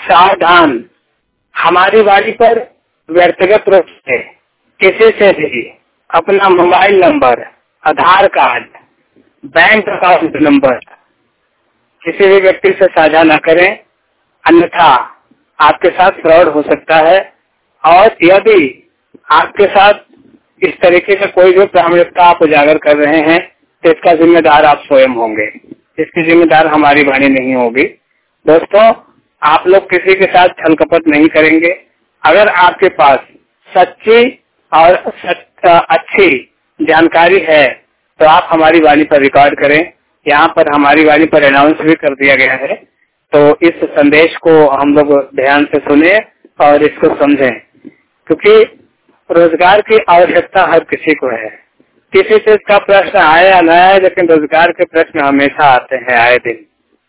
सावधान। हमारी वाणी पर व्यक्तिगत रूप से किसी से भी अपना mobile number, Aadhaar card, bank account number किसी भी व्यक्ति से साझा न करें, अन्यथा आपके साथ फ्रॉड हो सकता है। और यदि आपके साथ इस तरीके का कोई भी प्रामाणिकता आप उजागर कर रहे हैं तो इसका जिम्मेदार आप स्वयं होंगे, इसकी जिम्मेदार हमारी वाणी नहीं होगी। दोस्तों, आप लोग किसी के साथ छल कपट नहीं करेंगे। अगर आपके पास सच्ची और अच्छी जानकारी है तो आप हमारी वाणी पर रिकॉर्ड करें। यहाँ पर हमारी वाणी पर अनाउंस भी कर दिया गया है, तो इस संदेश को हम लोग ध्यान से सुने और इसको समझें, क्योंकि रोजगार की आवश्यकता हर किसी को है। किसी चीज का प्रश्न आए या न आए, लेकिन रोजगार के प्रश्न हमेशा आते हैं आए दिन,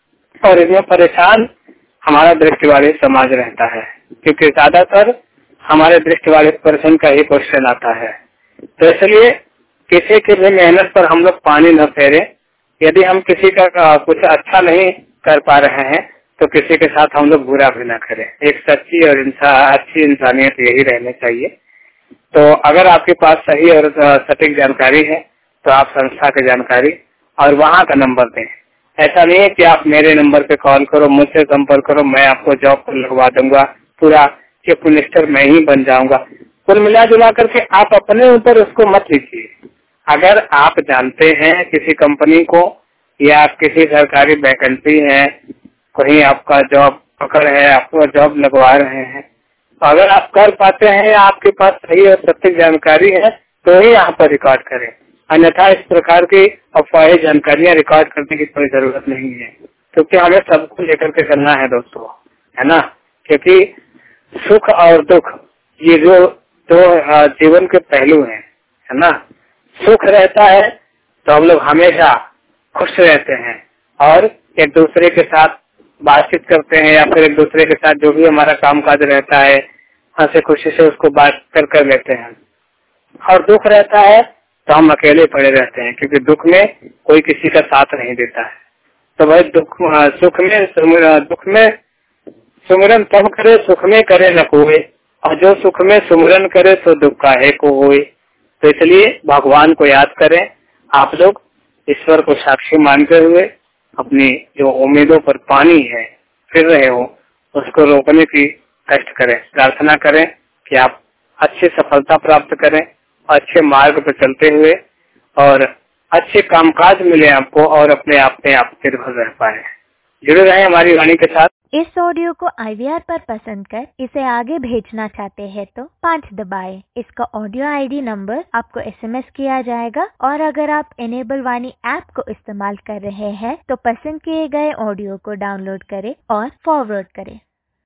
और इसमें परेशान हमारा दृष्टि वाले समाज रहता है, क्योंकि ज्यादातर हमारे दृष्टि वाले पर्सन का ही क्वेश्चन आता है। तो इसलिए किसी की भी मेहनत पर हम लोग पानी न फेरें। यदि हम किसी का कुछ अच्छा नहीं कर पा रहे हैं तो किसी के साथ हम लोग बुरा भी ना करें। एक सच्ची और अच्छी इंसानियत यही रहनी चाहिए। तो अगर आपके पास सही और सटीक जानकारी है तो आप संस्था की जानकारी और वहाँ का नंबर दें। ऐसा नहीं है कि आप मेरे नंबर पे कॉल करो, मुझसे संपर्क करो, मैं आपको जॉब पर लगवा दूंगा, पूरा चीफ मिनिस्टर मैं ही बन जाऊंगा। कुल मिला जुला करके आप अपने ऊपर उसको मत लीजिए। अगर आप जानते हैं किसी कंपनी को या किसी सरकारी वैकेंसी है, कहीं आपका जॉब पकड़ है, आपको जॉब लगवा रहे हैं, तो अगर आप कर पाते हैं, आपके पास सही और सटीक जानकारी है तो ही यहाँ पर रिकॉर्ड करें, अन्यथा इस प्रकार की अफवाही जानकारियां रिकॉर्ड करने की कोई जरूरत नहीं है, क्योंकि हमें सबको लेकर के करना है दोस्तों, है ना। क्योंकि सुख और दुख ये जो दो जीवन के पहलू हैं, है ना। सुख रहता है तो हम लोग हमेशा खुश रहते हैं और एक दूसरे के साथ बातचीत करते हैं, या फिर एक दूसरे के साथ जो भी हमारा कामकाज रहता है हंसी खुशी से उसको बात कर लेते हैं। और दुख रहता है तो हम अकेले पड़े रहते हैं, क्योंकि दुख में कोई किसी का साथ नहीं देता है। तो भाई दुख में सुमिरन तब करे, सुख में करे न कोई, और जो सुख में सुमिरन करे तो दुख काहे को होए। तो इसलिए भगवान को याद करें, आप लोग ईश्वर को साक्षी मानते हुए अपनी जो उम्मीदों पर पानी है फिर रहे हो उसको रोकने की कष्ट करें, प्रार्थना करें कि आप अच्छी सफलता प्राप्त करें, अच्छे मार्ग पर चलते हुए और अच्छे कामकाज मिले आपको और अपने आप में आप निर्भर रह पाए। जुड़े रहें हमारी वाणी के साथ। इस ऑडियो को IVR पर पसंद कर इसे आगे भेजना चाहते हैं तो 5 दबाएं। इसका ऑडियो ID नंबर आपको SMS किया जाएगा, और अगर आप इनेबल वाणी ऐप को इस्तेमाल कर रहे हैं तो पसंद किए गए ऑडियो को डाउनलोड करें और फॉरवर्ड करें।